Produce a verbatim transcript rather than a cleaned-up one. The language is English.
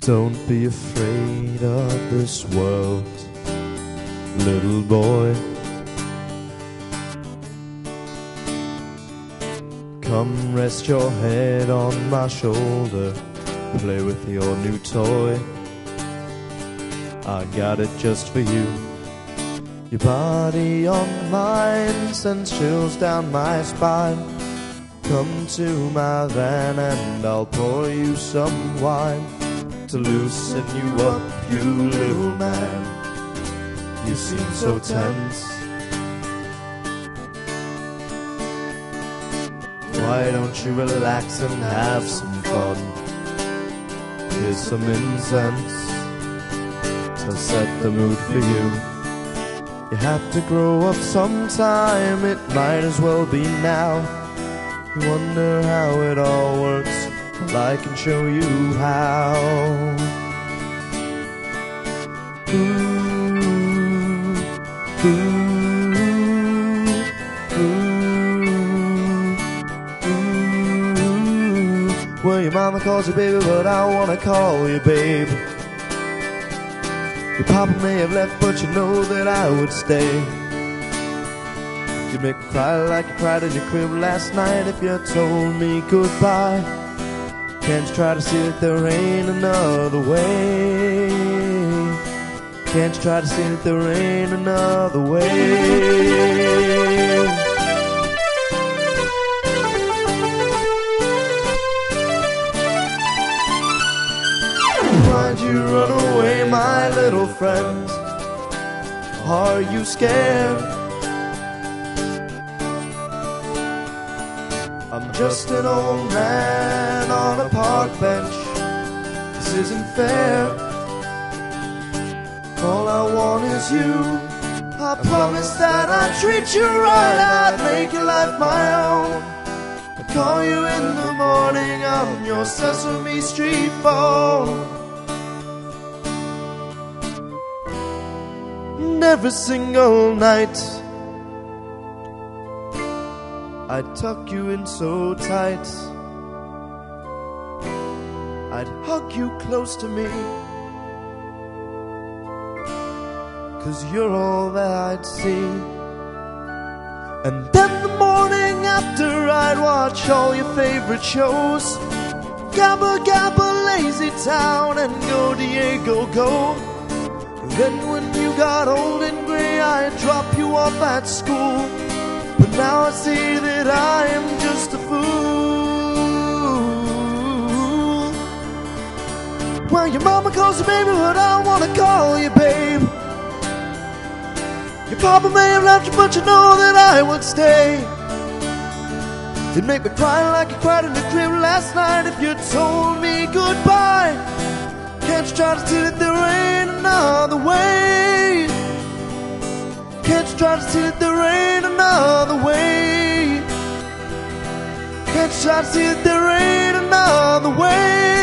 Don't be afraid of this world, little boy. Come rest your head on my shoulder, play with your new toy. I got it just for you. Your body on mine sends chills down my spine. Come to my van and I'll pour you some wine to loosen you up, you little man. You seem so tense. Why don't you relax and have some fun? Here's some incense to set the mood for you. You have to grow up sometime, it might as well be now. You wonder how it all works, well I can show you how. Ooh, ooh, ooh, ooh. Well, your mama calls you baby, but I wanna call you babe. Your papa may have left, but you know that I would stay. You'd make me cry like you cried in your crib last night if you told me goodbye. Can't you try to see that there ain't another way? Can't you try to see that there ain't another way? Why'd you run away, my little friend? Are you scared? I'm just an old man on a park bench. This isn't fair. All I want is you. I promise that I'd treat you right. I'd make your life my own. I'd call you in the morning on your Sesame Street phone. And every single night I'd tuck you in so tight. I'd hug you close to me, 'cause you're all that I'd see. And then the morning after I'd watch all your favorite shows, Gabba Gabba, Lazy Town, and Go Diego Go. Then when you got old and grey, I'd drop you off at school. But now I see that I am just a fool. Well, your mama calls you baby, but I wanna call you babe. Your papa may have left you, but you know that I would stay. It'd make me cry like you cried in the crib last night if you told me goodbye. Can't you try to see that there ain't another way? Can't you try to see that there ain't another way? Can't you try to see that there ain't another way?